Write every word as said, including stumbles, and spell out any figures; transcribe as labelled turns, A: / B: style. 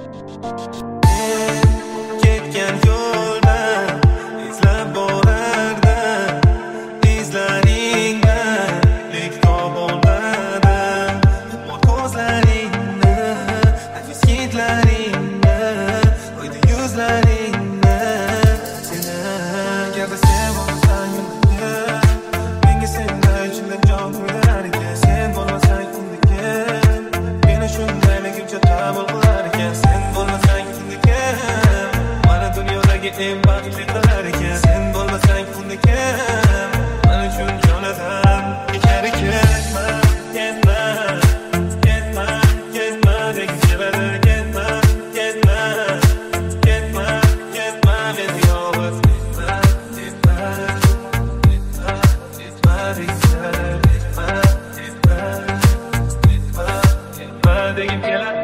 A: Ketgan yo'lda izlab borardim, izlaringda lek topolmadim. Umid ko'zlaringni, nafis hidlaringni, o'ydi yuzlaringni. Seni agarda sen bo'lmasang menga, menga senday ichimdan jon to'yar ekan. Sen bo'lmasang kundagi meni shundayligicha qabul qilar ekan. Sen bo'lmasang kundagi mana dunyodagi eng baxtli qilar ekan. Sen bo'lmasang kundagi men uchun jonadan kechar ekan. Ketma, ketma, ketma, deb sevadi. Ketma, ketma, ketma, ketma, deb yolg'iz. Ketma, ketma, ketma, ketma, deb sevadi. Ketma, ketma, ketma, ketma, deb keladi.